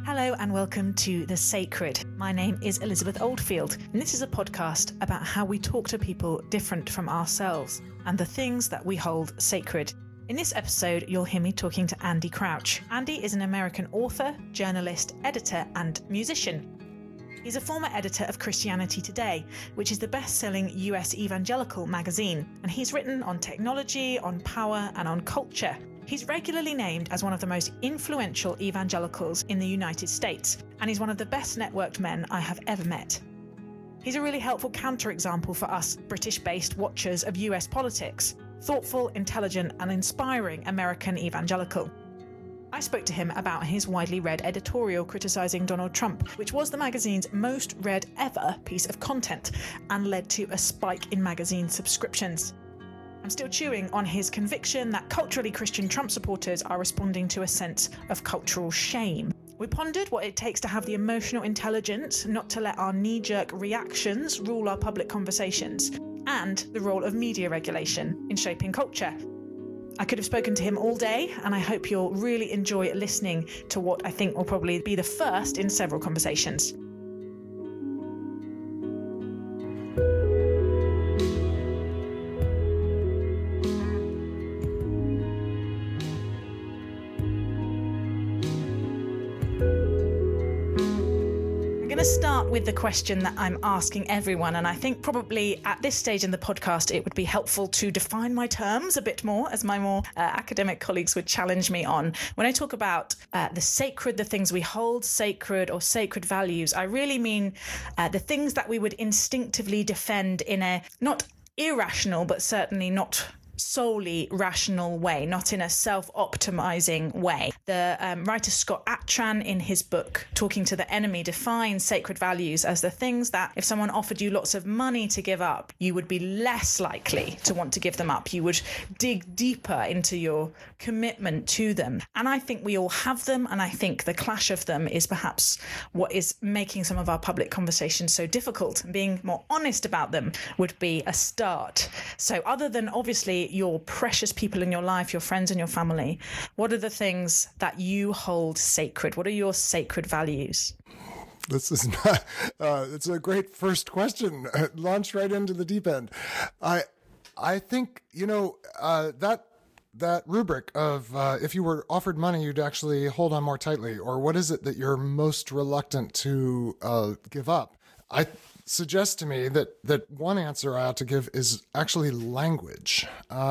Hello and welcome to The Sacred. My name is Elizabeth Oldfield, and this is a podcast about how we talk to people different from ourselves and the things that we hold sacred. In this episode, you'll hear me talking to Andy Crouch. Andy is an American author, journalist, editor, and musician. He's a former editor of Christianity Today, which is the best-selling US evangelical magazine, and he's written on technology, on power, and on culture. He's regularly named as one of the most influential evangelicals in the United States, and he's one of the best networked men I have ever met. He's a really helpful counterexample for us British-based watchers of US politics, thoughtful, intelligent, and inspiring American evangelical. I spoke to him about his widely read editorial criticising Donald Trump, which was the magazine's most read ever piece of content and led to a spike in magazine subscriptions. I'm still chewing on his conviction that culturally Christian Trump supporters are responding to a sense of cultural shame. We pondered what it takes to have the emotional intelligence not to let our knee-jerk reactions rule our public conversations, and the role of media regulation in shaping culture. I could have spoken to him all day, and I hope you'll really enjoy listening to what I think will probably be the first in several conversations. To start with the question that I'm asking everyone, and I think probably at this stage in the podcast it would be helpful to define my terms a bit more, as my more academic colleagues would challenge me on. When I talk about the sacred, the things we hold sacred or sacred values, I really mean the things that we would instinctively defend in a not irrational but certainly not solely rational way, not in a self-optimizing way. The writer Scott Atran, in his book Talking to the Enemy, defines sacred values as the things that if someone offered you lots of money to give up, you would be less likely to want to give them up. You would dig deeper into your commitment to them. And I think we all have them, and I think the clash of them is perhaps what is making some of our public conversations so difficult. And being more honest about them would be a start. So other than obviously your precious people in your life, your friends and your family, what are the things that you hold sacred? What are your sacred values? This is not, it's a great first question. Launch right into the deep end. I think, that rubric of if you were offered money, you'd actually hold on more tightly, or what is it that you're most reluctant to give up? I suggest to me that one answer I ought to give is actually language.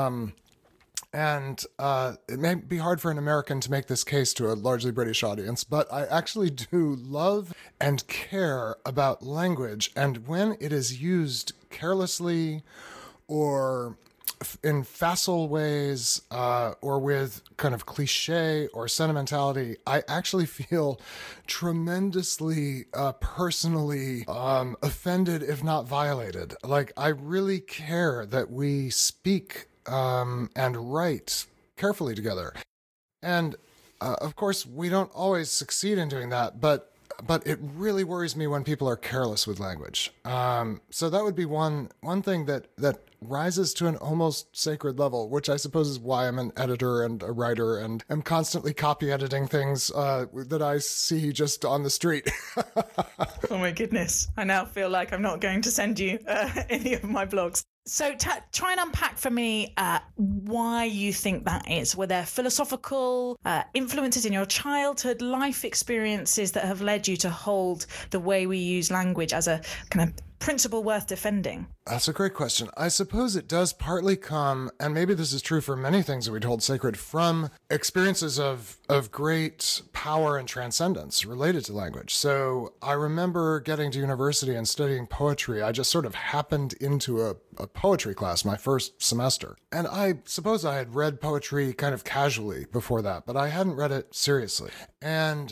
And it may be hard for an American to make this case to a largely British audience, but I actually do love and care about language. And when it is used carelessly or in facile ways or with kind of cliche or sentimentality, I actually feel tremendously personally offended, if not violated. Like, I really care that we speak and write carefully together. And of course, we don't always succeed in doing that, but it really worries me when people are careless with language. So that would be one thing that rises to an almost sacred level, which I suppose is why I'm an editor and a writer and am constantly copy editing things that I see just on the street. Oh my goodness. I now feel like I'm not going to send you any of my blogs. So try and unpack for me why you think that is. Were there philosophical influences in your childhood, life experiences that have led you to hold the way we use language as a kind of principle worth defending? That's a great question. I suppose it does partly come, and maybe this is true for many things that we hold sacred, from experiences of great power and transcendence related to language. So I remember getting to university and studying poetry. I just sort of happened into a poetry class my first semester. And I suppose I had read poetry kind of casually before that, but I hadn't read it seriously. And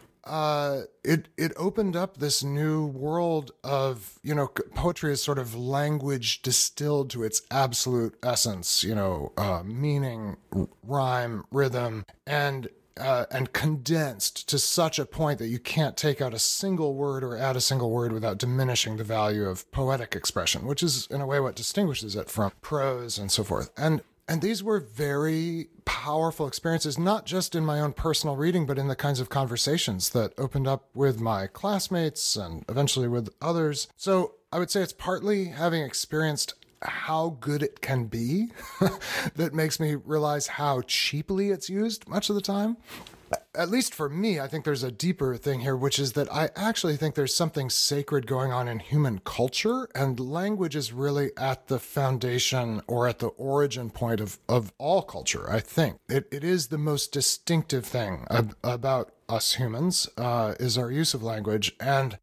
it opened up this new world of, poetry is sort of language distilled to its absolute essence, meaning, rhyme, rhythm, and condensed to such a point that you can't take out a single word or add a single word without diminishing the value of poetic expression, which is in a way what distinguishes it from prose and so forth. And And these were very powerful experiences, not just in my own personal reading, but in the kinds of conversations that opened up with my classmates and eventually with others. So I would say it's partly having experienced how good it can be that makes me realize how cheaply it's used much of the time. At least for me, I think there's a deeper thing here, which is that I actually think there's something sacred going on in human culture, and language is really at the foundation or at the origin point of all culture, I think. It is the most distinctive thing about us humans, is our use of language. And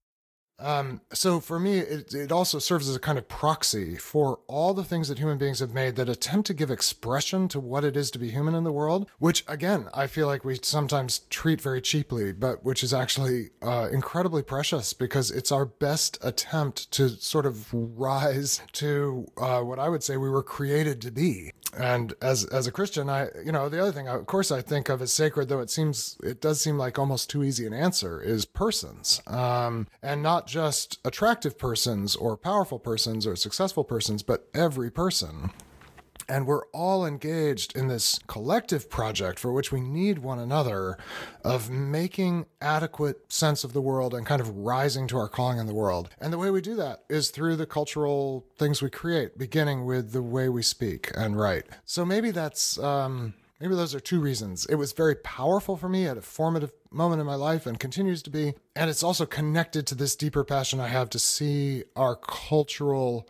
so for me, it also serves as a kind of proxy for all the things that human beings have made that attempt to give expression to what it is to be human in the world, which again, I feel like we sometimes treat very cheaply, but which is actually incredibly precious because it's our best attempt to sort of rise to what I would say we were created to be. And as a Christian, the other thing, of course, I think of as sacred, though it does seem like almost too easy an answer, is persons. And not just attractive persons or powerful persons or successful persons, but every person. And we're all engaged in this collective project for which we need one another of making adequate sense of the world and kind of rising to our calling in the world. And the way we do that is through the cultural things we create, beginning with the way we speak and write. So maybe those are two reasons. It was very powerful for me at a formative moment in my life and continues to be. And it's also connected to this deeper passion I have to see our cultural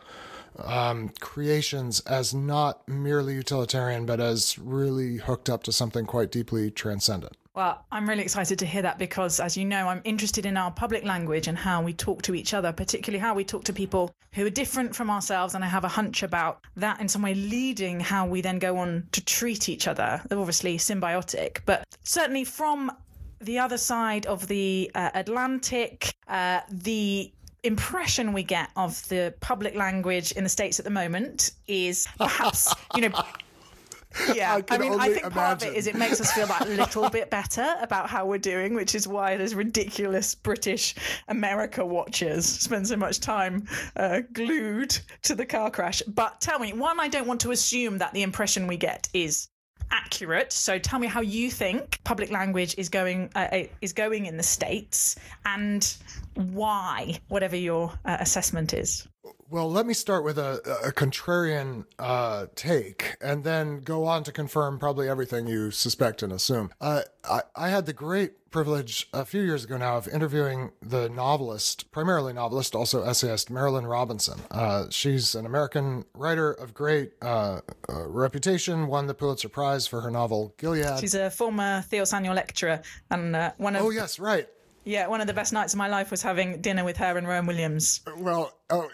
creations as not merely utilitarian, but as really hooked up to something quite deeply transcendent. Well, I'm really excited to hear that because, as you know, I'm interested in our public language and how we talk to each other, particularly how we talk to people who are different from ourselves. And I have a hunch about that in some way leading how we then go on to treat each other. They're obviously symbiotic, but certainly from the other side of the Atlantic, the impression we get of the public language in the States at the moment is perhaps, yeah, I think part of it is it makes us feel that little bit better about how we're doing, which is why those ridiculous British America watchers spend so much time glued to the car crash. But tell me, one, I don't want to assume that the impression we get is accurate. So tell me how you think public language is going in the States and why, whatever your assessment is. Well, let me start with a contrarian take and then go on to confirm probably everything you suspect and assume. I had the great privilege a few years ago now of interviewing the primarily novelist, also essayist, Marilynne Robinson. She's an American writer of great reputation, won the Pulitzer Prize for her novel Gilead. She's a former Theo Samuel lecturer and one of... Oh, yes, right. Yeah, one of the best nights of my life was having dinner with her and Rowan Williams. Well,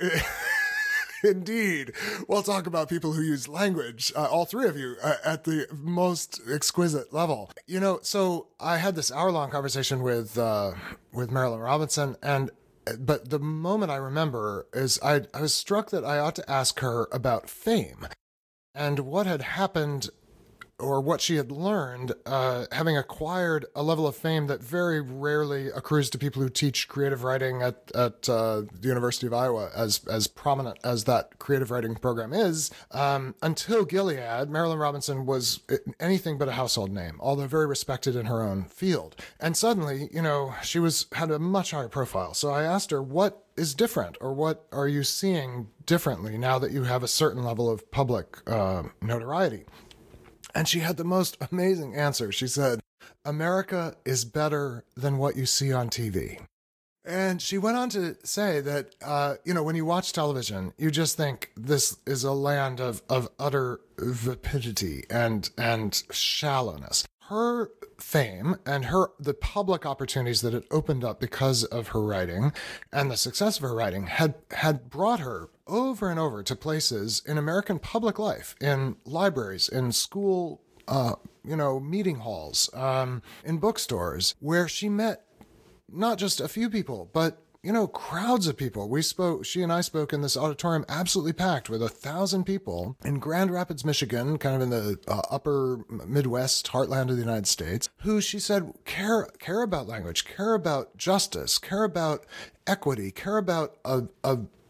indeed. We'll talk about people who use language, all three of you, at the most exquisite level. So I had this hour-long conversation with Marilynne Robinson, but the moment I remember is I was struck that I ought to ask her about fame and what had happened or what she had learned, having acquired a level of fame that very rarely accrues to people who teach creative writing at the University of Iowa, as prominent as that creative writing program is. Until Gilead, Marilynne Robinson was anything but a household name, although very respected in her own field. And suddenly, she had a much higher profile. So I asked her, what is different, or what are you seeing differently now that you have a certain level of public notoriety? And she had the most amazing answer. She said, America is better than what you see on TV. And she went on to say that, when you watch television, you just think this is a land of utter vapidity and shallowness. Her fame and the public opportunities that it opened up because of her writing and the success of her writing had brought her over and over to places in American public life, in libraries, in school, meeting halls, in bookstores, where she met not just a few people, but crowds of people. She and I spoke in this auditorium absolutely packed with 1,000 people in Grand Rapids, Michigan, kind of in the upper Midwest heartland of the United States, who she said care about language, care about justice, care about equity, care about a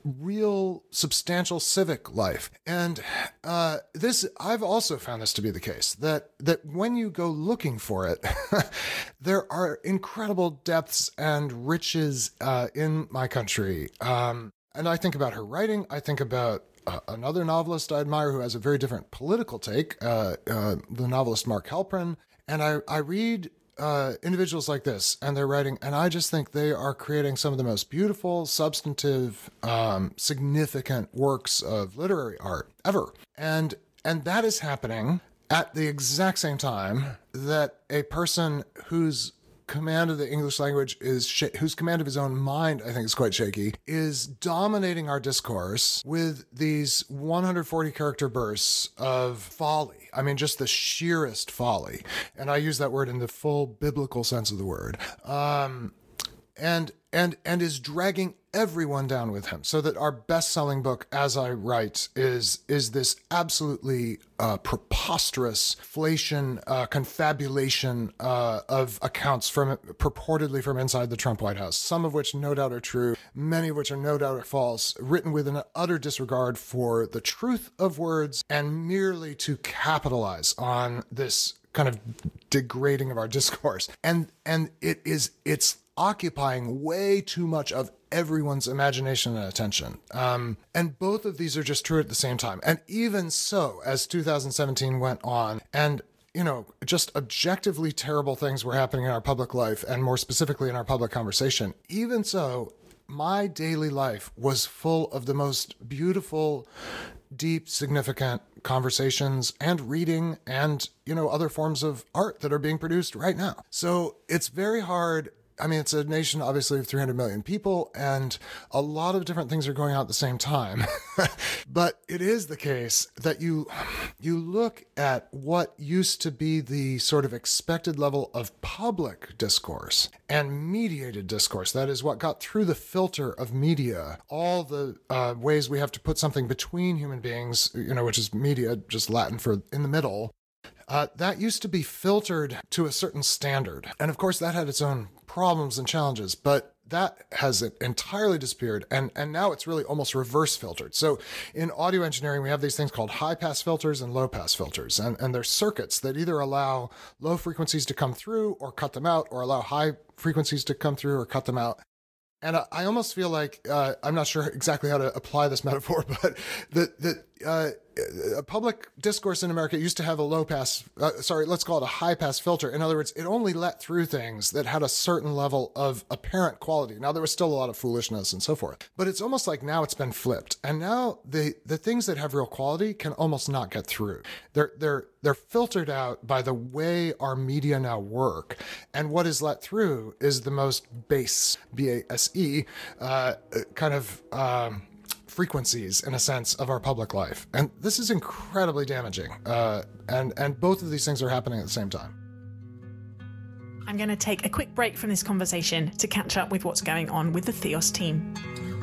real substantial civic life. And I've also found this to be the case, that when you go looking for it, there are incredible depths and riches in my country. And I think about her writing. I think about another novelist I admire who has a very different political take, the novelist Mark Halperin. And I read individuals like this and their writing, and I just think they are creating some of the most beautiful, substantive, significant works of literary art ever. And that is happening at the exact same time that a person whose command of the English language whose command of his own mind, I think, is quite shaky, is dominating our discourse with these 140 character bursts of folly. I mean, just the sheerest folly. And I use that word in the full biblical sense of the word. And is dragging everyone down with him, so that our best-selling book, As I Write, is this absolutely preposterous confabulation of accounts purportedly from inside the Trump White House, some of which no doubt are true, many of which are no doubt are false, written with an utter disregard for the truth of words and merely to capitalize on this kind of degrading of our discourse. And it's occupying way too much of everyone's imagination and attention. And both of these are just true at the same time. And even so, as 2017 went on, and just objectively terrible things were happening in our public life, and more specifically in our public conversation, even so, my daily life was full of the most beautiful, deep, significant conversations and reading and, other forms of art that are being produced right now. So it's very hard. I mean, it's a nation, obviously, of 300 million people, and a lot of different things are going on at the same time. But it is the case that you look at what used to be the sort of expected level of public discourse and mediated discourse. That is what got through the filter of media, all the ways we have to put something between human beings, which is media, just Latin for in the middle. That used to be filtered to a certain standard. And of course, that had its own problems and challenges, but that has entirely disappeared. And now it's really almost reverse filtered. So in audio engineering, we have these things called high pass filters and low pass filters. And they're circuits that either allow low frequencies to come through or cut them out, or allow high frequencies to come through or cut them out. And I almost feel like, I'm not sure exactly how to apply this metaphor, but public discourse in America used to have a let's call it a high pass filter. In other words, it only let through things that had a certain level of apparent quality. Now, there was still a lot of foolishness and so forth, but it's almost like now it's been flipped. And now the things that have real quality can almost not get through. They're filtered out by the way our media now work. And what is let through is the most base, B-A-S-E, kind of frequencies, in a sense, of our public life. And this is incredibly damaging. And both of these things are happening at the same time. I'm going to take a quick break from this conversation to catch up with what's going on with the Theos team.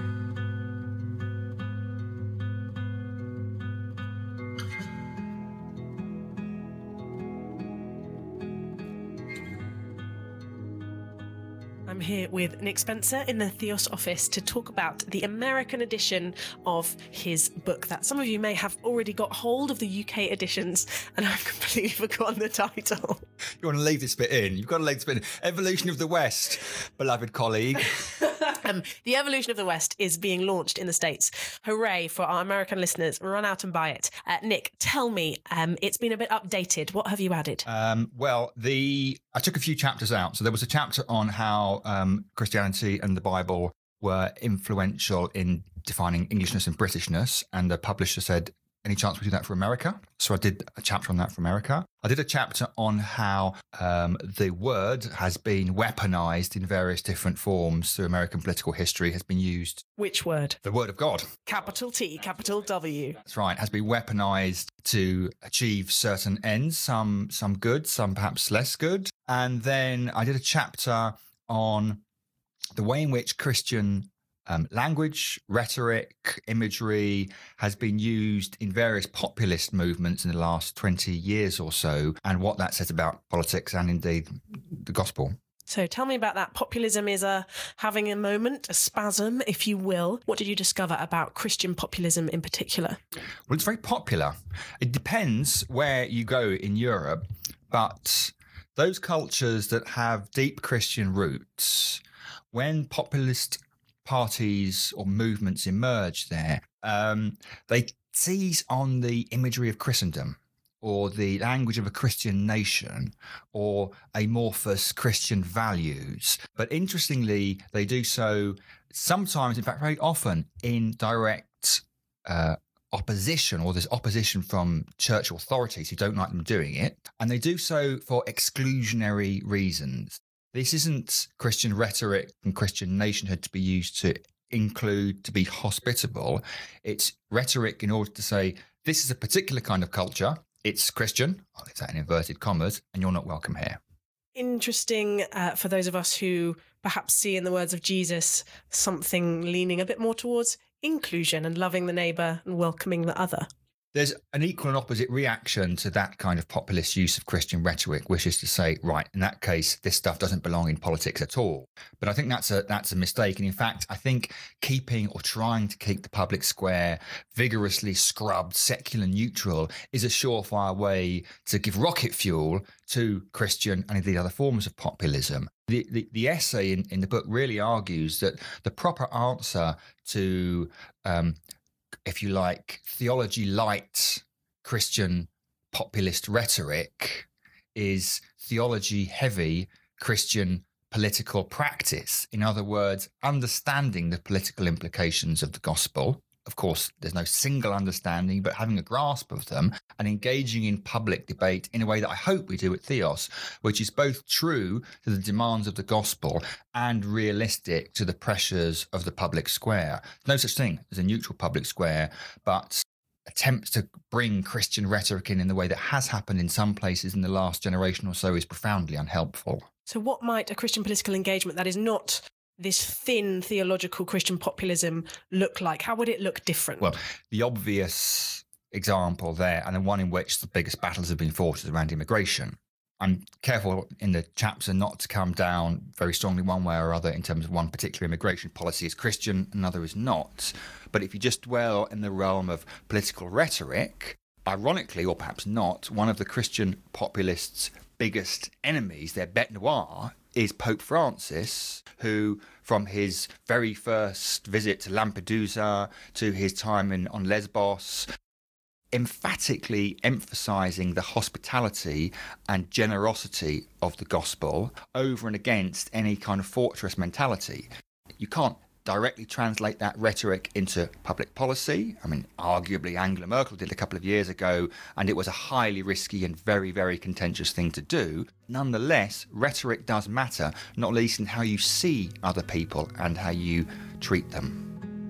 I'm here with Nick Spencer in the Theos office to talk about the American edition of his book that some of you may have already got hold of, the UK editions, and I've completely forgotten the title. You want to leave this bit in? You've got to leave this bit in. Evolution of the West, beloved colleague. The Evolution of the West is being launched in the States. Hooray for our American listeners. Run out and buy it. Nick, tell me, it's been a bit updated. What have you added? I took a few chapters out. So there was a chapter on how Christianity and the Bible were influential in defining Englishness and Britishness. And the publisher said, any chance we do that for America? So I did a chapter on that for America. I did a chapter on how the word has been weaponized in various different forms through American political history, has been used. Which word? The word of God. Capital T, capital W. That's right. Has been weaponized to achieve certain ends, some good, some perhaps less good. And then I did a chapter on the way in which Christian language, rhetoric, imagery has been used in various populist movements in the last 20 years or so, and what that says about politics and indeed the gospel. So tell me about that. Populism is having a moment, a spasm, if you will. What did you discover about Christian populism in particular? Well, it's very popular. It depends where you go in Europe, but those cultures that have deep Christian roots, when populist parties or movements emerge there, they seize on the imagery of Christendom, or the language of a Christian nation, or amorphous Christian values. But interestingly, they do so sometimes, in fact, very often, in direct opposition, or there's opposition from church authorities who don't like them doing it. And they do so for exclusionary reasons. This isn't Christian rhetoric and Christian nationhood to be used to include, to be hospitable. It's rhetoric in order to say, this is a particular kind of culture. It's Christian, I'll leave that in inverted commas, and you're not welcome here. Interesting for those of us who perhaps see in the words of Jesus something leaning a bit more towards inclusion and loving the neighbour and welcoming the other. There's an equal and opposite reaction to that kind of populist use of Christian rhetoric, which is to say, right, in that case, this stuff doesn't belong in politics at all. But I think that's a mistake. And in fact, I think keeping or trying to keep the public square vigorously scrubbed, secular neutral is a surefire way to give rocket fuel to Christian and indeed other forms of populism. The essay in the book really argues that the proper answer to if you like, theology light Christian populist rhetoric is theology heavy Christian political practice. In other words, understanding the political implications of the gospel. Of course, there's no single understanding, but having a grasp of them and engaging in public debate in a way that I hope we do at Theos, which is both true to the demands of the gospel and realistic to the pressures of the public square. No such thing as a neutral public square, but attempts to bring Christian rhetoric in the way that has happened in some places in the last generation or so is profoundly unhelpful. So what might a Christian political engagement that is not this thin theological Christian populism look like? How would it look different? Well, the obvious example there, and the one in which the biggest battles have been fought, is around immigration. I'm careful in the chapter not to come down very strongly one way or other in terms of one particular immigration policy is Christian, another is not. But if you just dwell in the realm of political rhetoric, ironically, or perhaps not, one of the Christian populists' biggest enemies, their bête noire, is Pope Francis, who from his very first visit to Lampedusa to his time on Lesbos, emphatically emphasising the hospitality and generosity of the gospel over and against any kind of fortress mentality. You can't directly translate that rhetoric into public policy. I mean, arguably Angela Merkel did a couple of years ago, and it was a highly risky and very, very contentious thing to do. Nonetheless, rhetoric does matter, not least in how you see other people and how you treat them.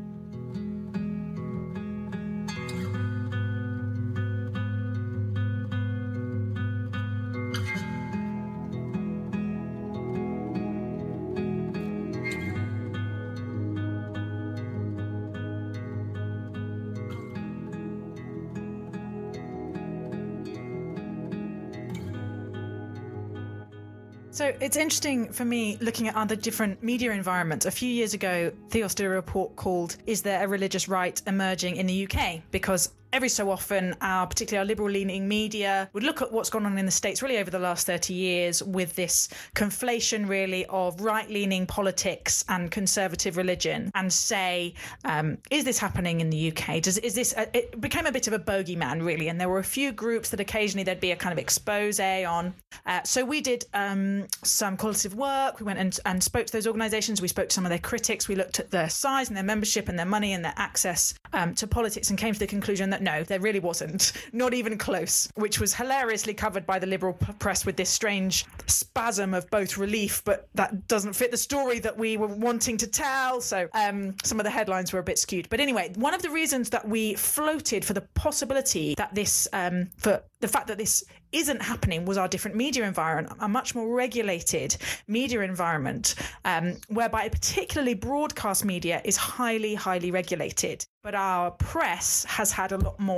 So it's interesting for me looking at other different media environments. A few years ago, Theos did a report called "Is There a Religious Right Emerging in the UK?" Because every so often, particularly our liberal-leaning media would look at what's gone on in the States really over the last 30 years with this conflation really of right-leaning politics and conservative religion and say, is this happening in the UK? It became a bit of a bogeyman really, and there were a few groups that occasionally there'd be a kind of expose on. So we did some qualitative work. We went and spoke to those organisations. We spoke to some of their critics. We looked at their size and their membership and their money and their access to politics and came to the conclusion that no, there really wasn't, not even close, which was hilariously covered by the liberal press with this strange spasm of both relief, but that doesn't fit the story that we were wanting to tell. So some of the headlines were a bit skewed. But anyway, one of the reasons that we floated for the possibility that this, for the fact that this isn't happening was our different media environment, a much more regulated media environment, whereby particularly broadcast media is highly, highly regulated. But our press has had a lot more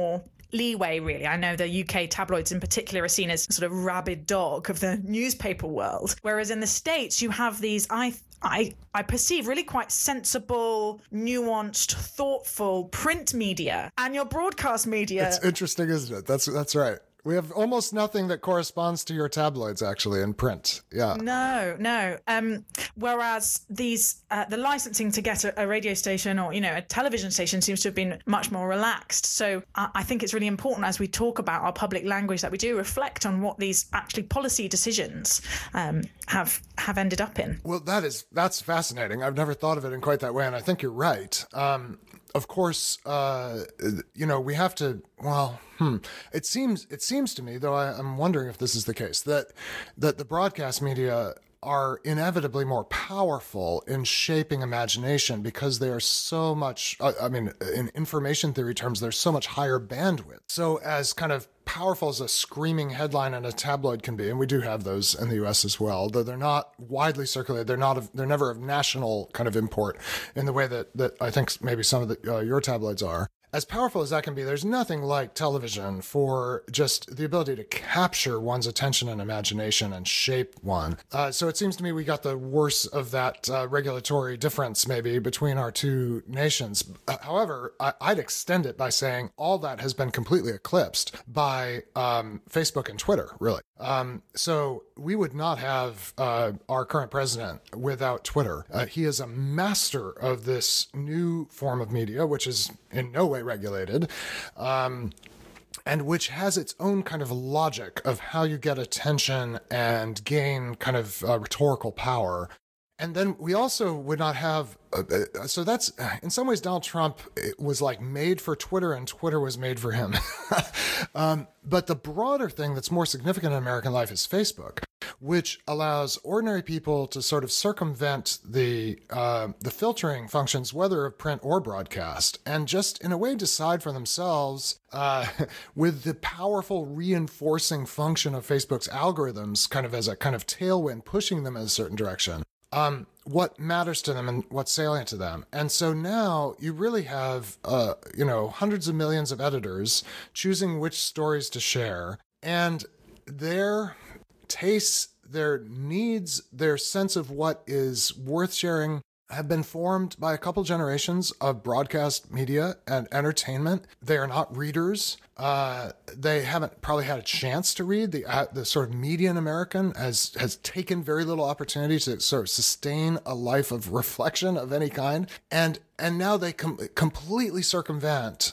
leeway, really. I know the UK tabloids in particular are seen as sort of rabid dog of the newspaper world, whereas in the States you have these, I perceive really quite sensible, nuanced, thoughtful print media, and your broadcast media. It's interesting, isn't it? That's right. We have almost nothing that corresponds to your tabloids, actually, in print. Yeah. No. Whereas these, the licensing to get a radio station or, a television station seems to have been much more relaxed. So I think it's really important as we talk about our public language that we do reflect on what these actually policy decisions have ended up in. Well, that's fascinating. I've never thought of it in quite that way, and I think you're right. Of course, we have to. Well, it seems to me, though I'm wondering if this is the case, that the broadcast media are inevitably more powerful in shaping imagination because they are so much, in information theory terms, there's so much higher bandwidth. So as kind of powerful as a screaming headline in a tabloid can be, and we do have those in the US as well, though they're not widely circulated, they're never of national kind of import in the way that I think maybe some of your tabloids are. As powerful as that can be, there's nothing like television for just the ability to capture one's attention and imagination and shape one. So it seems to me we got the worst of that regulatory difference maybe between our two nations. However, I'd extend it by saying all that has been completely eclipsed by Facebook and Twitter, really. So we would not have our current president without Twitter. He is a master of this new form of media, which is in no way regulated, and which has its own kind of logic of how you get attention and gain kind of rhetorical power. And then we also would not have, so that's, in some ways, Donald Trump was like made for Twitter and Twitter was made for him. But the broader thing that's more significant in American life is Facebook, which allows ordinary people to sort of circumvent the filtering functions, whether of print or broadcast, and just in a way decide for themselves with the powerful reinforcing function of Facebook's algorithms kind of as a kind of tailwind pushing them in a certain direction. What matters to them and what's salient to them. And so now you really have, hundreds of millions of editors choosing which stories to share, and their tastes, their needs, their sense of what is worth sharing have been formed by a couple generations of broadcast media and entertainment. They are not readers. They haven't probably had a chance to read. The sort of median American has taken very little opportunity to sort of sustain a life of reflection of any kind. And now they completely circumvent,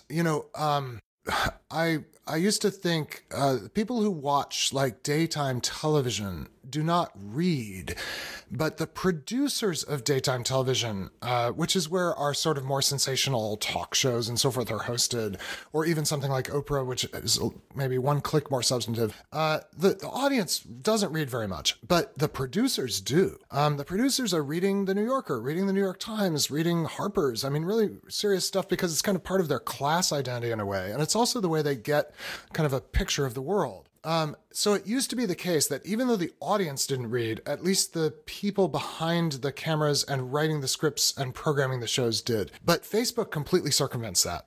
I used to think people who watch like daytime television do not read, but the producers of daytime television, which is where our sort of more sensational talk shows and so forth are hosted, or even something like Oprah, which is maybe one click more substantive, the audience doesn't read very much, but the producers do. The producers are reading The New Yorker, reading The New York Times, reading Harper's. I mean, really serious stuff because it's kind of part of their class identity in a way. And it's also the way they get kind of a picture of the world. So it used to be the case that even though the audience didn't read, at least the people behind the cameras and writing the scripts and programming the shows did. But Facebook completely circumvents that.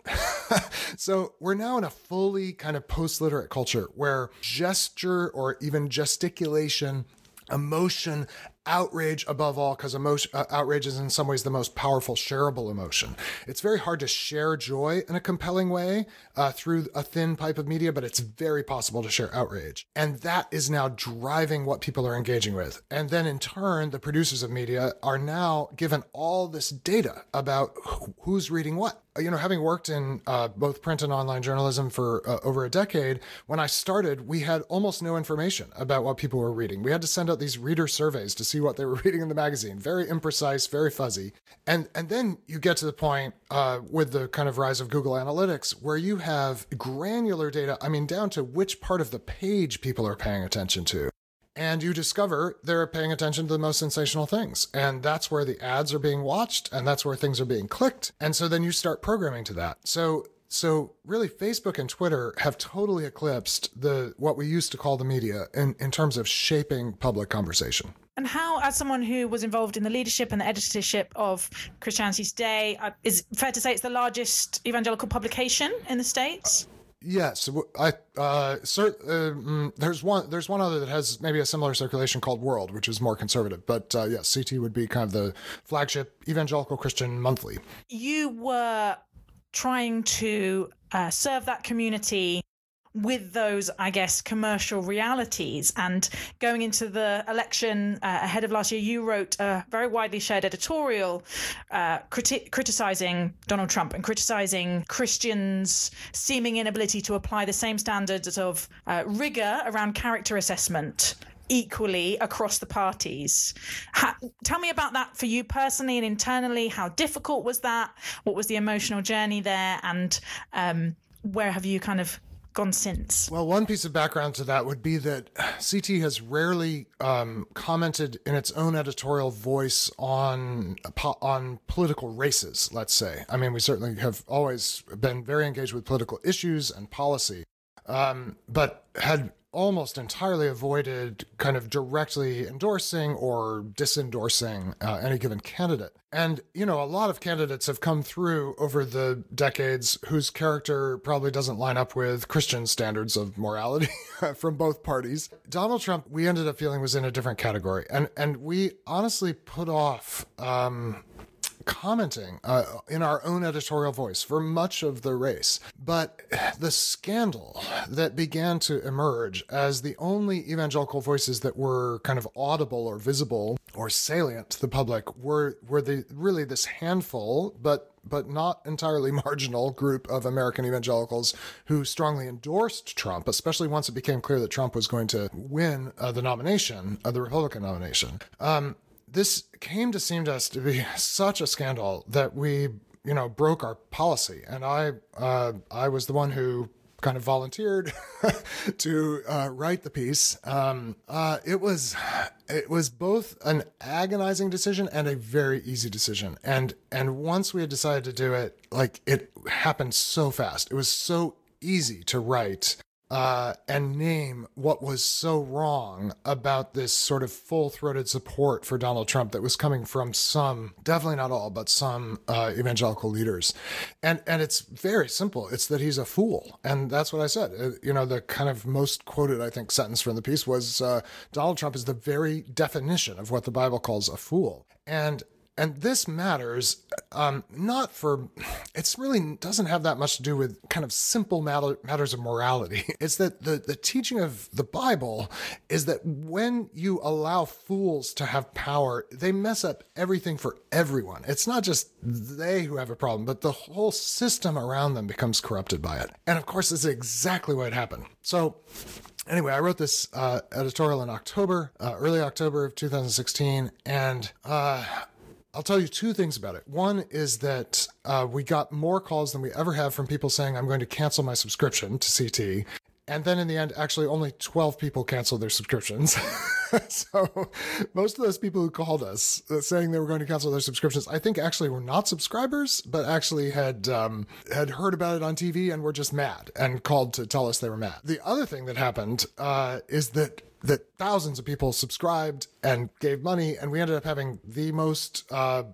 So we're now in a fully kind of post-literate culture where gesture or even gesticulation, emotion, outrage above all, because outrage is in some ways the most powerful shareable emotion. It's very hard to share joy in a compelling way through a thin pipe of media, but it's very possible to share outrage. And that is now driving what people are engaging with. And then in turn, the producers of media are now given all this data about who's reading what. Having worked in both print and online journalism for over a decade, when I started, we had almost no information about what people were reading. We had to send out these reader surveys to see what they were reading in the magazine. Very imprecise, very fuzzy. And then you get to the point with the kind of rise of Google Analytics where you have granular data, down to which part of the page people are paying attention to. And you discover they're paying attention to the most sensational things. And that's where the ads are being watched, and that's where things are being clicked. And so then you start programming to that. So really, Facebook and Twitter have totally eclipsed what we used to call the media in terms of shaping public conversation. And how, as someone who was involved in the leadership and the editorship of Christianity Today, is it fair to say it's the largest evangelical publication in the States? Yes, there's one other that has maybe a similar circulation called World, which is more conservative. But yes, CT would be kind of the flagship evangelical Christian monthly. You were trying to serve that community with those, I guess, commercial realities. And going into the election ahead of last year, you wrote a very widely shared editorial criticizing Donald Trump and criticizing Christians' seeming inability to apply the same standards of rigor around character assessment equally across the parties. Tell me about that for you personally and internally. How difficult was that? What was the emotional journey there? And where have you kind of gone since? Well, one piece of background to that would be that CT has rarely commented in its own editorial voice on political races, let's say. I mean, we certainly have always been very engaged with political issues and policy, but had almost entirely avoided kind of directly endorsing or disendorsing any given candidate. And, you know, a lot of candidates have come through over the decades whose character probably doesn't line up with Christian standards of morality from both parties. Donald Trump, we ended up feeling, was in a different category. And we honestly put off commenting in our own editorial voice for much of the race. But the scandal that began to emerge as the only evangelical voices that were kind of audible or visible or salient to the public were really this handful, but not entirely marginal group of American evangelicals who strongly endorsed Trump, especially once it became clear that Trump was going to win the nomination, the Republican nomination. This came to seem to us to be such a scandal that we, you know, broke our policy. And I was the one who kind of volunteered to write the piece. It was both an agonizing decision and a very easy decision. And once we had decided to do it, like, it happened so fast. It was so easy to write and name what was so wrong about this sort of full-throated support for Donald Trump that was coming from some, definitely not all, but some evangelical leaders. And it's very simple. It's that he's a fool. And that's what I said. You know, the kind of most quoted, I think, sentence from the piece was Donald Trump is the very definition of what the Bible calls a fool. And this matters not for, it's really doesn't have that much to do with kind of simple matters of morality. It's that the teaching of the Bible is that when you allow fools to have power, they mess up everything for everyone. It's not just they who have a problem, but the whole system around them becomes corrupted by it. And of course, this is exactly what happened. So anyway, I wrote this editorial in October, early October of 2016, and I'll tell you two things about it. One is that we got more calls than we ever have from people saying, I'm going to cancel my subscription to CT. And then in the end, actually only 12 people canceled their subscriptions. So most of those people who called us saying they were going to cancel their subscriptions, I think actually were not subscribers, but actually had heard about it on TV and were just mad and called to tell us they were mad. The other thing that happened is that thousands of people subscribed and gave money, and we ended up having the most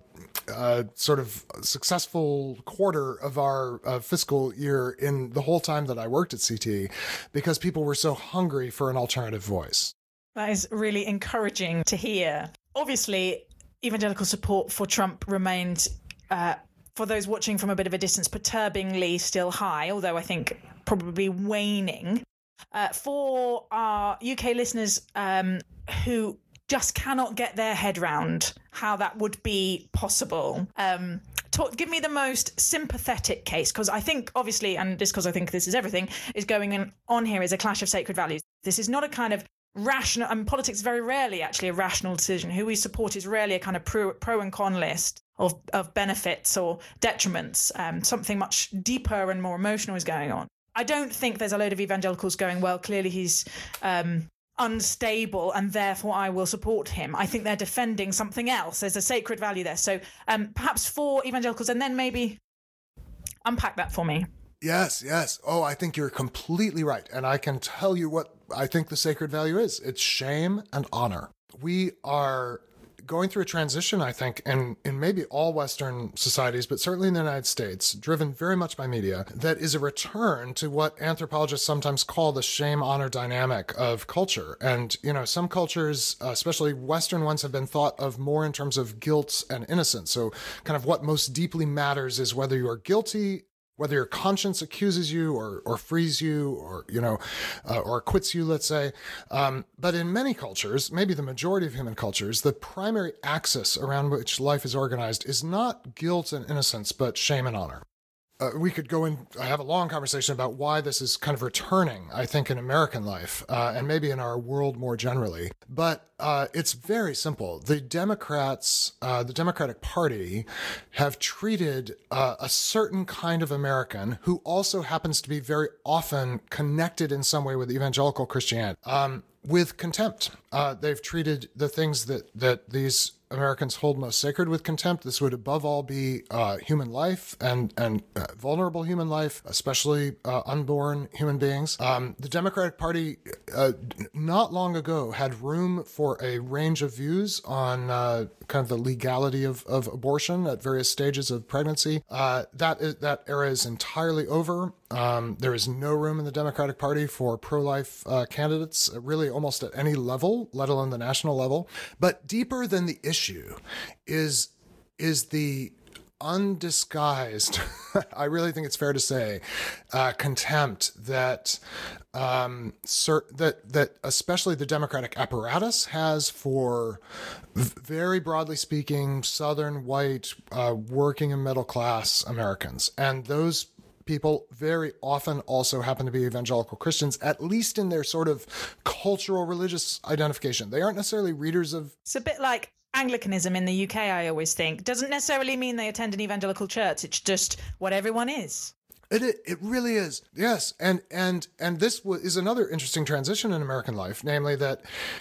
sort of successful quarter of our fiscal year in the whole time that I worked at CT, because people were so hungry for an alternative voice. That is really encouraging to hear. Obviously, evangelical support for Trump remained, for those watching from a bit of a distance, perturbingly still high, although I think probably waning. For our UK listeners who just cannot get their head round how that would be possible, give me the most sympathetic case, because I think, obviously, and just because I think this is everything, is going on here is a clash of sacred values. This is not a kind of rational, and politics is very rarely actually a rational decision. Who we support is rarely a kind of pro and con list of benefits or detriments. Something much deeper and more emotional is going on. I don't think there's a load of evangelicals going, well, clearly he's unstable and therefore I will support him. I think they're defending something else. There's a sacred value there. So perhaps for evangelicals, and then maybe unpack that for me. Yes. Oh, I think you're completely right. And I can tell you what I think the sacred value is. It's shame and honor. We are going through a transition, I think, in maybe all Western societies, but certainly in the United States, driven very much by media, that is a return to what anthropologists sometimes call the shame-honor dynamic of culture. And, some cultures, especially Western ones, have been thought of more in terms of guilt and innocence. So kind of what most deeply matters is whether you are guilty, whether your conscience accuses you or frees you or acquits you, let's say. But in many cultures, maybe the majority of human cultures, the primary axis around which life is organized is not guilt and innocence, but shame and honor. We could go in, I have a long conversation about why this is kind of returning, I think, in American life, and maybe in our world more generally. But it's very simple. The Democrats, the Democratic Party, have treated a certain kind of American who also happens to be very often connected in some way with evangelical Christianity, with contempt. They've treated the things that these Americans hold most sacred with contempt. This would above all be human life and vulnerable human life, especially unborn human beings. The Democratic Party not long ago had room for a range of views on kind of the legality of abortion at various stages of pregnancy. That era is entirely over. There is no room in the Democratic Party for pro-life candidates, really almost at any level, let alone the national level. But deeper than the issue is the undisguised, I really think it's fair to say, contempt that that especially the Democratic apparatus has for, very broadly speaking, Southern white working and middle class Americans. And those people very often also happen to be evangelical Christians, at least in their sort of cultural religious identification. They aren't necessarily readers of... It's a bit like Anglicanism in the UK, I always think. Doesn't necessarily mean they attend an evangelical church. It's just what everyone is. It really is. Yes. And this is another interesting transition in American life, namely that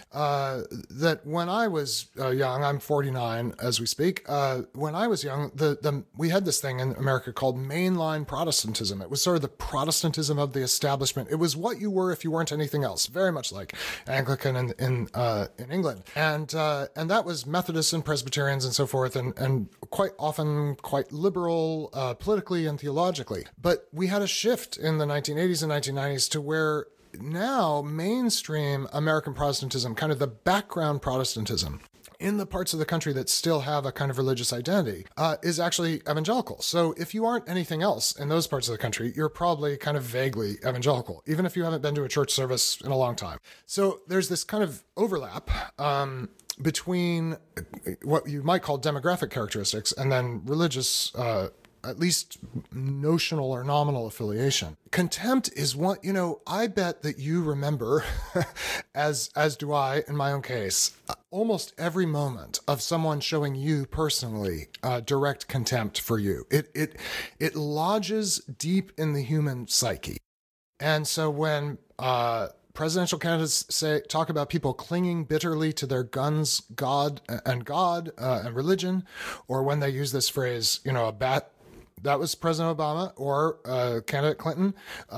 when I was young, I'm 49 as we speak. When I was young, we had this thing in America called mainline Protestantism. It was sort of the Protestantism of the establishment. It was what you were if you weren't anything else, very much like Anglican in England. And that was Methodists and Presbyterians and so forth, and quite often quite liberal politically and theologically. But we had a shift in the 1980s and 1990s to where now mainstream American Protestantism, kind of the background Protestantism, in the parts of the country that still have a kind of religious identity, is actually evangelical. So if you aren't anything else in those parts of the country, you're probably kind of vaguely evangelical, even if you haven't been to a church service in a long time. So there's this kind of overlap between what you might call demographic characteristics and then religious at least notional or nominal affiliation. Contempt is one, I bet that you remember, as do I in my own case, almost every moment of someone showing you personally direct contempt for you. It lodges deep in the human psyche. And so when presidential candidates talk about people clinging bitterly to their guns, God and religion, or when they use this phrase, that was President Obama or candidate Clinton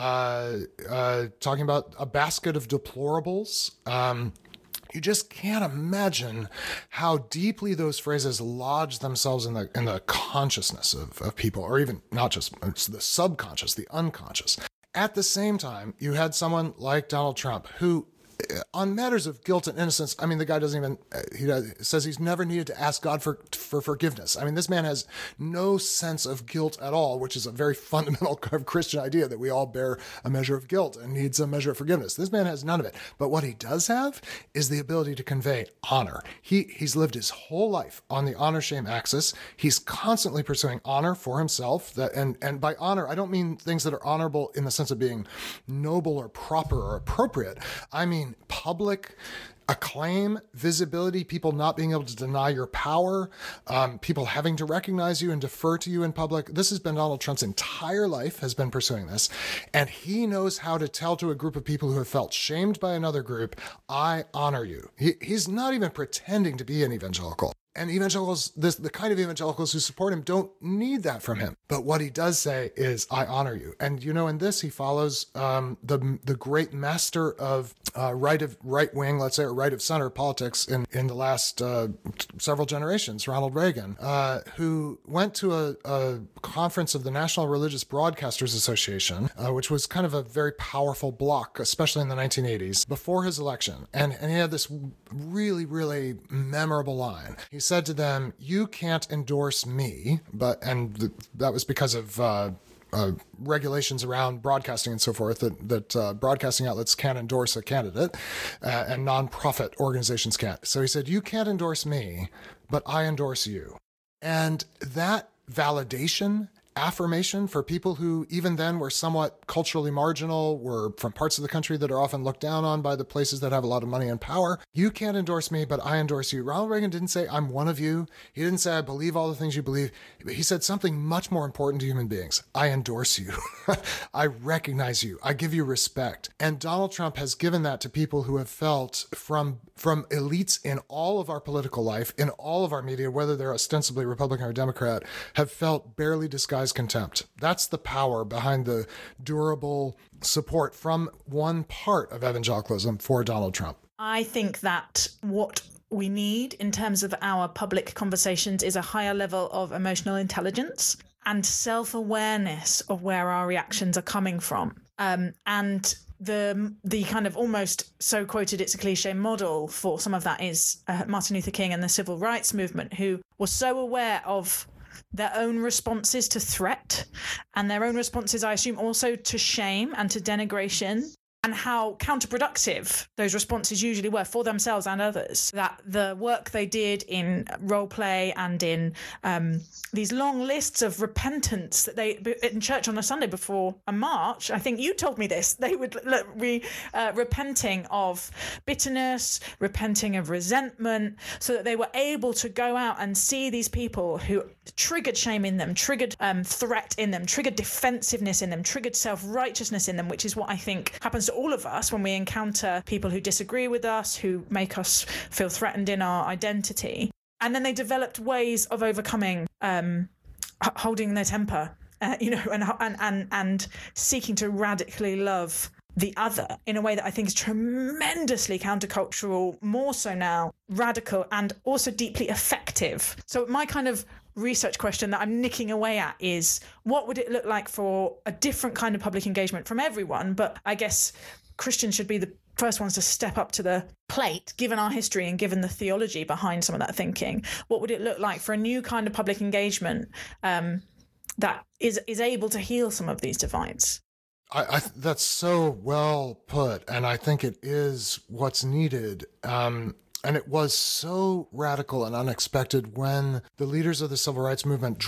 talking about a basket of deplorables. You just can't imagine how deeply those phrases lodge themselves in the consciousness of people, or even not just the subconscious, the unconscious. At the same time, you had someone like Donald Trump who, on matters of guilt and innocence, I mean, the guy doesn't even, he says he's never needed to ask God for forgiveness. I mean, this man has no sense of guilt at all, which is a very fundamental kind of Christian idea that we all bear a measure of guilt and needs a measure of forgiveness. This man has none of it. But what he does have is the ability to convey honor. He's lived his whole life on the honor-shame axis. He's constantly pursuing honor for himself. And by honor, I don't mean things that are honorable in the sense of being noble or proper or appropriate. I mean public acclaim, visibility, people not being able to deny your power, people having to recognize you and defer to you in public. This has been Donald Trump's entire life, has been pursuing this. And he knows how to tell to a group of people who have felt shamed by another group, I honor you. He's not even pretending to be an evangelical. And evangelicals, the kind of evangelicals who support him don't need that from him. But what he does say is, I honor you. And, in this, he follows the great master of right wing, let's say, or right of center politics in the last several generations, Ronald Reagan, who went to a conference of the National Religious Broadcasters Association, which was kind of a very powerful bloc, especially in the 1980s, before his election. And he had this really, really memorable line. He said to them, "You can't endorse me," that was because of regulations around broadcasting and so forth, that broadcasting outlets can't endorse a candidate, and nonprofit organizations can't. So he said, "You can't endorse me, but I endorse you." And that validation, affirmation for people who even then were somewhat culturally marginal, were from parts of the country that are often looked down on by the places that have a lot of money and power. You can't endorse me, but I endorse you. Ronald Reagan didn't say, I'm one of you. He didn't say, I believe all the things you believe. He said something much more important to human beings. I endorse you. I recognize you. I give you respect. And Donald Trump has given that to people who have felt from elites in all of our political life, in all of our media, whether they're ostensibly Republican or Democrat, have felt barely disguised contempt. That's the power behind the durable support from one part of evangelicalism for Donald Trump. I think that what we need in terms of our public conversations is a higher level of emotional intelligence and self-awareness of where our reactions are coming from. And the kind of almost so quoted, it's a cliche model for some of that is Martin Luther King and the civil rights movement, who was so aware of their own responses to threat and their own responses, I assume, also to shame and to denigration, and how counterproductive those responses usually were for themselves and others. That the work they did in role play and in these long lists of repentance that they in church on a Sunday before a march, I think you told me this, they would be repenting of bitterness, repenting of resentment, so that they were able to go out and see these people who triggered shame in them, triggered threat in them, triggered defensiveness in them, triggered self-righteousness in them, which is what I think happens to all of us when we encounter people who disagree with us, who make us feel threatened in our identity. And then they developed ways of overcoming, holding their temper, and seeking to radically love the other in a way that I think is tremendously countercultural, more so now, radical, and also deeply effective. So my kind of research question that I'm nicking away at is, what would it look like for a different kind of public engagement from everyone? But I guess Christians should be the first ones to step up to the plate, given our history and given the theology behind some of that thinking. What would it look like for a new kind of public engagement that is able to heal some of these divides? That's so well put, and I think it is what's needed. And it was so radical and unexpected when the leaders of the civil rights movement,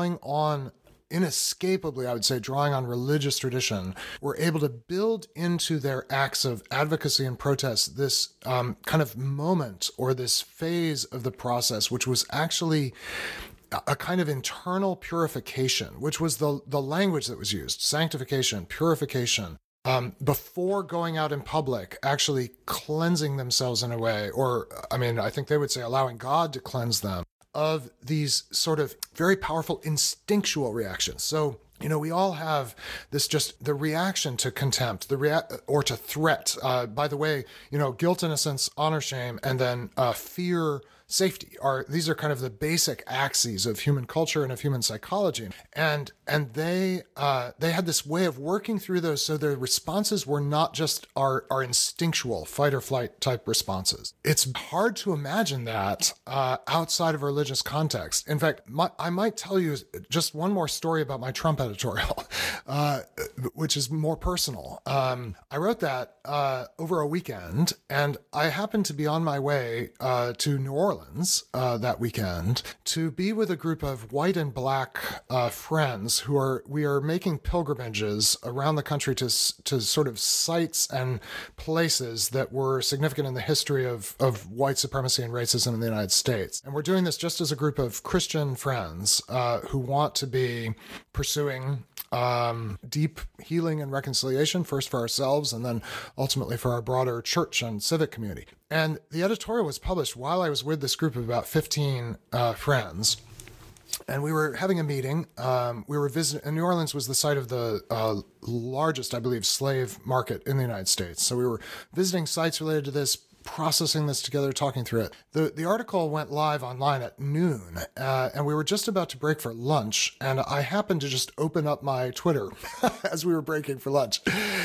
inescapably, I would say, drawing on religious tradition, were able to build into their acts of advocacy and protest this kind of moment or this phase of the process, which was actually a kind of internal purification, which was the language that was used: sanctification, purification. Before going out in public, actually cleansing themselves in a way, or, I think they would say allowing God to cleanse them of these sort of very powerful instinctual reactions. So, we all have this, just the reaction to contempt, or to threat. By the way, guilt, innocence, honor, shame, and then fear, safety these are kind of the basic axes of human culture and of human psychology. And they had this way of working through those, so their responses were not just our instinctual fight or flight type responses. It's hard to imagine that outside of a religious context. In fact, I might tell you just one more story about my Trump editorial, which is more personal. I wrote that over a weekend, and I happened to be on my way to New Orleans that weekend to be with a group of white and black friends we are making pilgrimages around the country to sort of sites and places that were significant in the history of white supremacy and racism in the United States. And we're doing this just as a group of Christian friends who want to be pursuing deep healing and reconciliation, first for ourselves and then ultimately for our broader church and civic community. And the editorial was published while I was with this group of about 15 friends. And we were having a meeting. We were visiting, and New Orleans was the site of the largest, I believe, slave market in the United States. So we were visiting sites related to this, processing this together, talking through it. The article went live online at noon, and we were just about to break for lunch, and I happened to just open up my Twitter as we were breaking for lunch.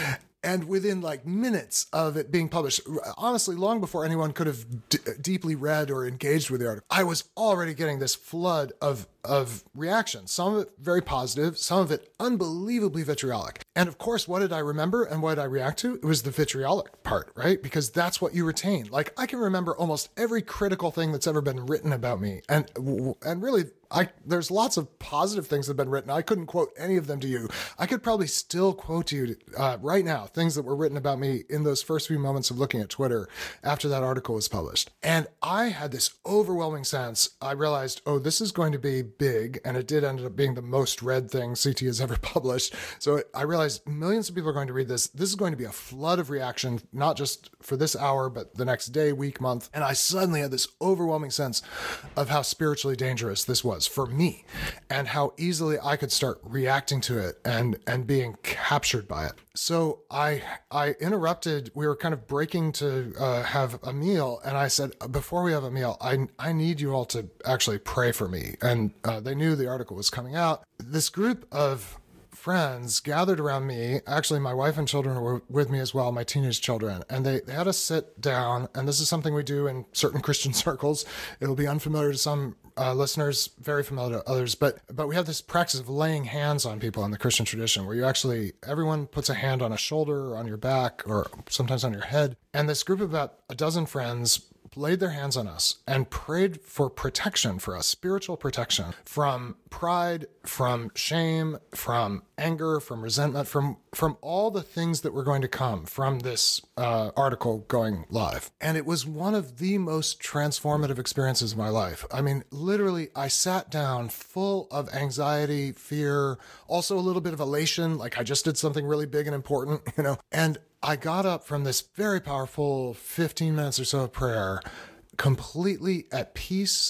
And within like minutes of it being published, honestly, long before anyone could have deeply read or engaged with the article, I was already getting this flood of reaction. Some of it very positive, some of it unbelievably vitriolic. And of course, what did I remember and what did I react to? It was the vitriolic part, right? Because that's what you retain. Like, I can remember almost every critical thing that's ever been written about me. And really, there's lots of positive things that have been written. I couldn't quote any of them to you. I could probably still quote to you right now things that were written about me in those first few moments of looking at Twitter after that article was published. And I had this overwhelming sense. I realized, oh, this is going to be big. And it did end up being the most read thing CT has ever published. So I realized millions of people are going to read this. This is going to be a flood of reaction, not just for this hour, but the next day, week, month. And I suddenly had this overwhelming sense of how spiritually dangerous this was for me, and how easily I could start reacting to it and being captured by it. So I interrupted. We were kind of breaking to have a meal, and I said, before we have a meal, I need you all to actually pray for me. And they knew the article was coming out. This group of friends gathered around me. Actually, my wife and children were with me as well, my teenage children. And they had us sit down, and this is something we do in certain Christian circles. It'll be unfamiliar to some listeners, very familiar to others. But we have this practice of laying hands on people in the Christian tradition, where everyone puts a hand on a shoulder or on your back or sometimes on your head. And this group of about a dozen friends laid their hands on us and prayed for protection for us, spiritual protection from pride, from shame, from anger, from resentment, from all the things that were going to come from this article going live. And it was one of the most transformative experiences of my life. I mean, literally, I sat down full of anxiety, fear, also a little bit of elation, like I just did something really big and important, and I got up from this very powerful 15 minutes or so of prayer, completely at peace,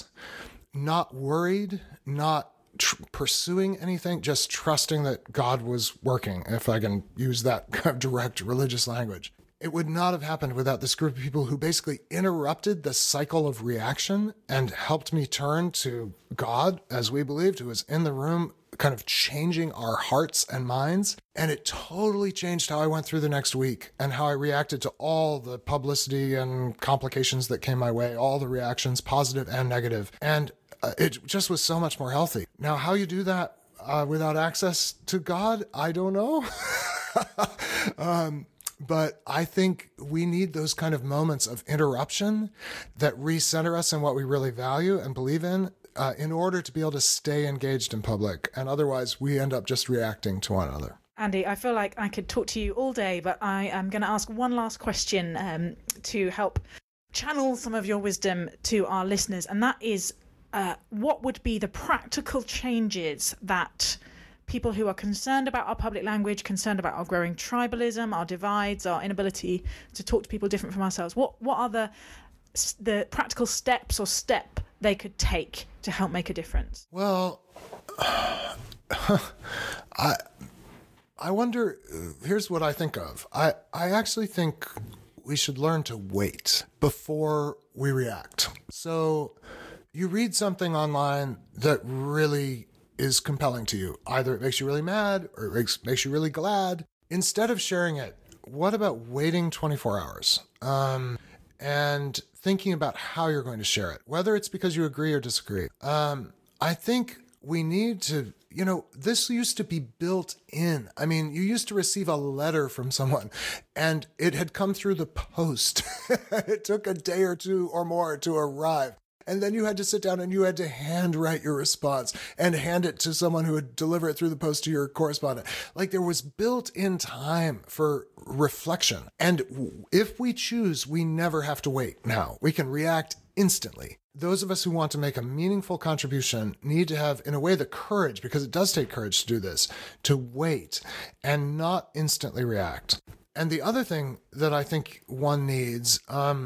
not worried, not pursuing anything, just trusting that God was working, if I can use that kind of direct religious language. It would not have happened without this group of people who basically interrupted the cycle of reaction and helped me turn to God, as we believed, who was in the room, kind of changing our hearts and minds. And it totally changed how I went through the next week and how I reacted to all the publicity and complications that came my way, all the reactions, positive and negative. And it just was so much more healthy. Now, how you do that without access to God, I don't know. But I think we need those kind of moments of interruption that recenter us in what we really value and believe in order to be able to stay engaged in public. And otherwise, we end up just reacting to one another. Andy, I feel like I could talk to you all day, but I am going to ask one last question to help channel some of your wisdom to our listeners. And that is, what would be the practical changes that people who are concerned about our public language, concerned about our growing tribalism, our divides, our inability to talk to people different from ourselves, what are the practical steps or step they could take to help make a difference? Well, I wonder, here's what I think of. I actually think we should learn to wait before we react. So you read something online that really is compelling to you. Either it makes you really mad or it makes you really glad. Instead of sharing it, what about waiting 24 hours and thinking about how you're going to share it, whether it's because you agree or disagree? I think we need to, this used to be built in. I mean, you used to receive a letter from someone and it had come through the post. It took a day or two or more to arrive. And then you had to sit down and you had to handwrite your response and hand it to someone who would deliver it through the post to your correspondent. Like, there was built-in time for reflection. And if we choose, we never have to wait now. We can react instantly. Those of us who want to make a meaningful contribution need to have, in a way, the courage, because it does take courage to do this, to wait and not instantly react. And the other thing that I think one needs,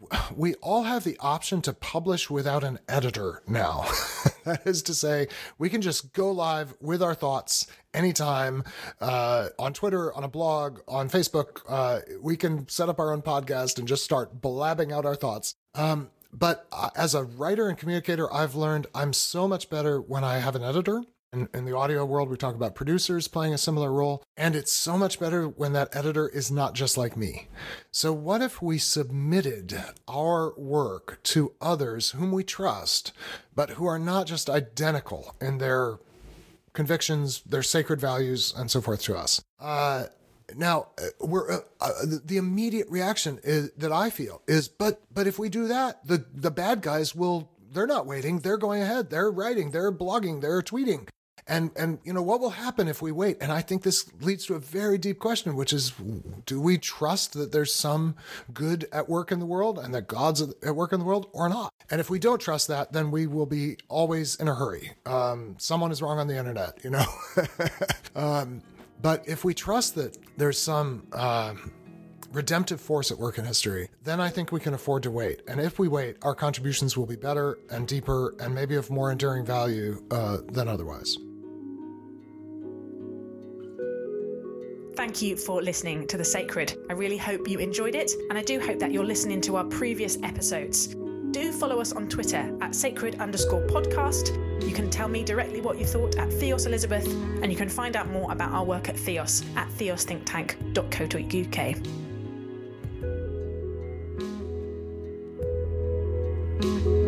we all have the option to publish without an editor now. That is to say, we can just go live with our thoughts anytime on Twitter, on a blog, on Facebook. We can set up our own podcast and just start blabbing out our thoughts. But as a writer and communicator, I've learned I'm so much better when I have an editor. In the audio world, we talk about producers playing a similar role, and it's so much better when that editor is not just like me. So what if we submitted our work to others whom we trust, but who are not just identical in their convictions, their sacred values, and so forth to us? Now, the immediate reaction that I feel is, but if we do that, the bad guys they're not waiting, they're going ahead, they're writing, they're blogging, they're tweeting. And what will happen if we wait? And I think this leads to a very deep question, which is, do we trust that there's some good at work in the world and that God's at work in the world or not? And if we don't trust that, then we will be always in a hurry. Someone is wrong on the internet, But if we trust that there's some redemptive force at work in history, then I think we can afford to wait. And if we wait, our contributions will be better and deeper and maybe of more enduring value than otherwise. Thank you for listening to The Sacred. I really hope you enjoyed it, and I do hope that you're listening to our previous episodes. Do follow us on Twitter at @sacred_podcast. You can tell me directly what you thought at Theos Elizabeth, and you can find out more about our work at Theos at theosthinktank.co.uk.